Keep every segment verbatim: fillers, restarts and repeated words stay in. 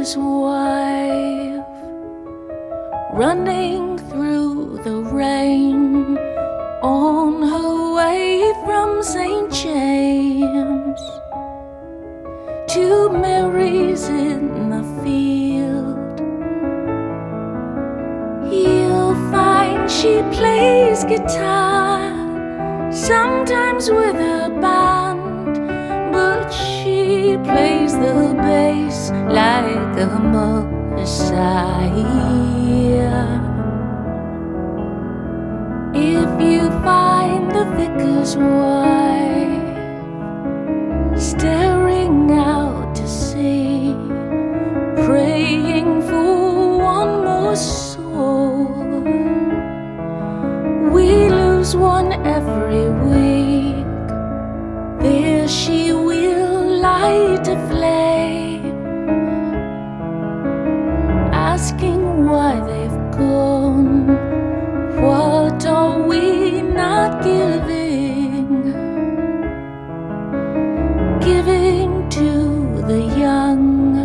vicar's wife, running through the rain on her way from Saint James to Mary's in the field. You'll find she plays guitar, sometimes with a band, but she plays the bass like a messiah. If you find the vicar's wife staring out to sea, praying for one more soul, we lose one every week, there she will light a flame, asking why they've gone. What are we not giving? Giving to the young.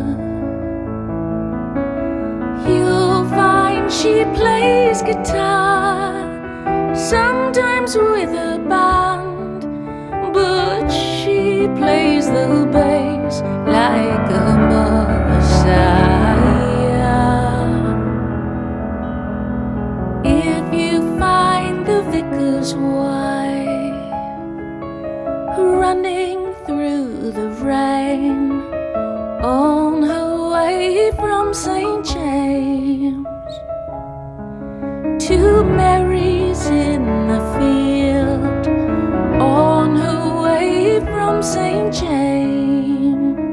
You'll find she plays guitar, sometimes with a band, but she plays the bass like a messiah. If you find the vicar's wife running through the rain on her way from Saint James to Mary